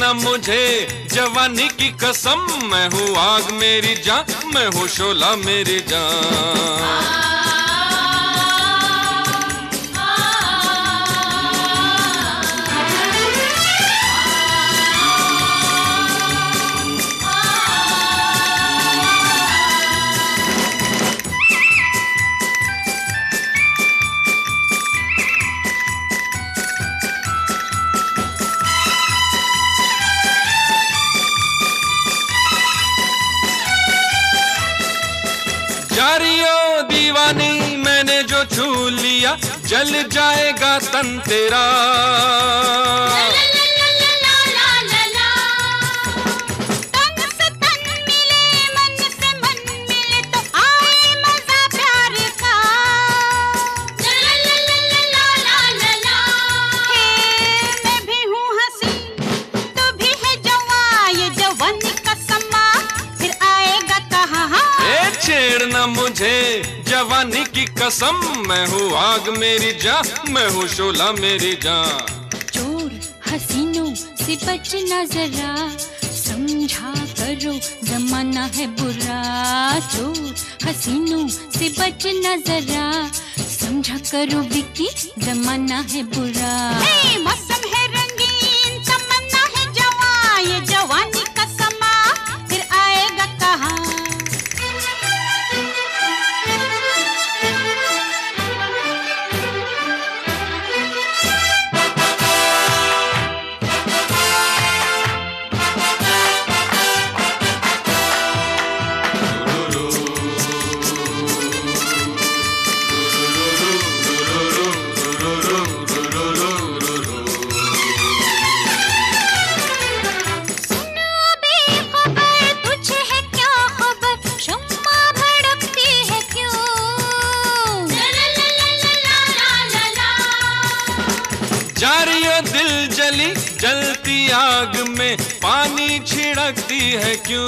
छेड़ना मुझे जवानी की कसम, मैं हूँ आग मेरी जान, मैं हूँ शोला मेरी जान। जारियो दीवानी मैंने जो छू लिया, जल जाएगा तन तेरा। तन से तन मिले, मन से मन मिले तो आए मजा प्यार का। मैं भी हूँ हंसी, तू भी है जवां, ये जवानी का समा फिर आएगा कहाँ। छेड़ना मुझे जवानी की कसम, मैं हूँ आग मेरी जान, मैं हूँ शोला मेरी जान। चोर हसीनों से बचना जरा, समझा करो जमाना है बुरा। चोर हसीनों से बचना जरा, समझा करो विकी जमाना है बुरा। मौसम है रंगीन, तमन्ना है जवां, ये जवानी का समा फिर आएगा कहाँ। जारियो दिल जली जलती आग में, पानी छिड़कती है क्यों।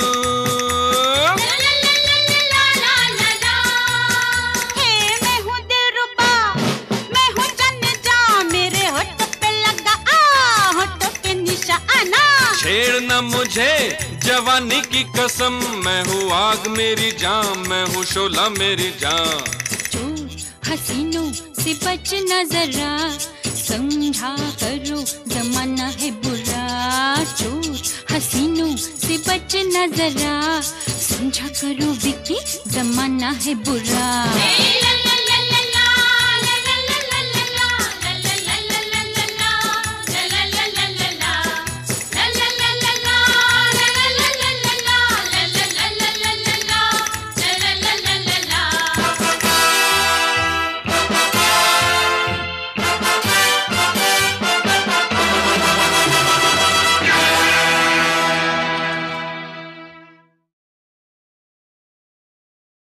मैं हूँ दिलरुबा, मैं हूँ जन्नजा, मेरे होठों पे लगा होठों के निशाना। छेड़ना मुझे जवानी की कसम, मैं हूँ आग मेरी जान, मैं हूँ शोला मेरी जान। चोर हसीनों से बचना जरा, समझा करो जमाना है बुरा। चोर हसीनों से बचना जरा, समझा करो विकी जमाना है बुरा।